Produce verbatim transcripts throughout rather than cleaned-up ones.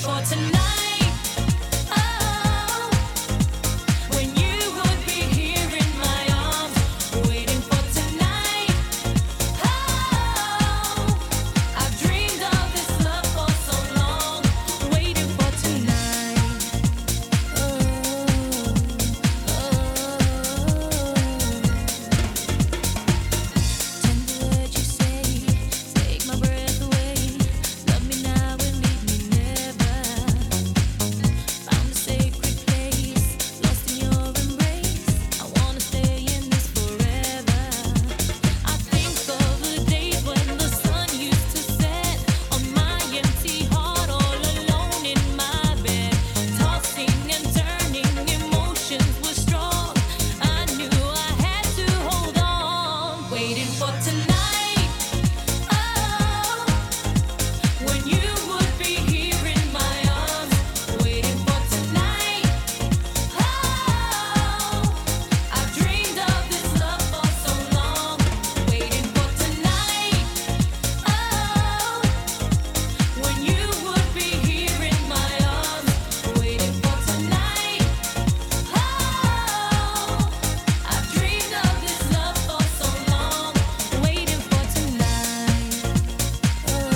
for tonight. Oh, when you would be here in my arms, waiting for tonight. Oh, I've dreamed of this love for so long, waiting for tonight. Oh, oh, tender words you say, take my breath away. Love me now and leave me never. Found a sacred place, lost in your embrace. I wanna stay in this forever. I think of the days when the sun used to set on my empty heart, all alone in my bed, tossing and turning, emotions were strong. I knew I had to hold on, waiting for tonight. Oh, when you would be here in my arms, waiting for tonight. Oh, I've dreamed of this love for so long, waiting for tonight. Oh, when you would be here in my arms, waiting for tonight. Oh, I've dreamed of this love for so long, waiting for tonight. Oh, oh,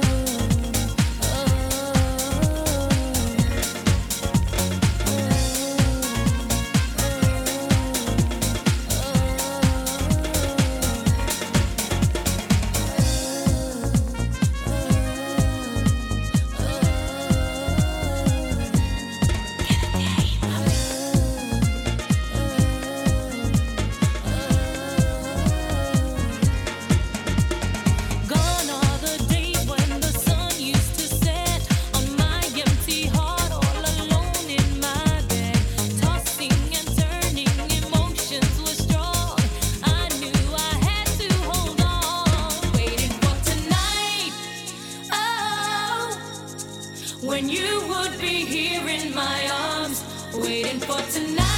gone are the days when the sun used to set on my empty heart, all alone in my bed, tossing and turning, emotions were strong. I knew I had to hold on, waiting for tonight. Oh, when you would be here in my arms, waiting for tonight.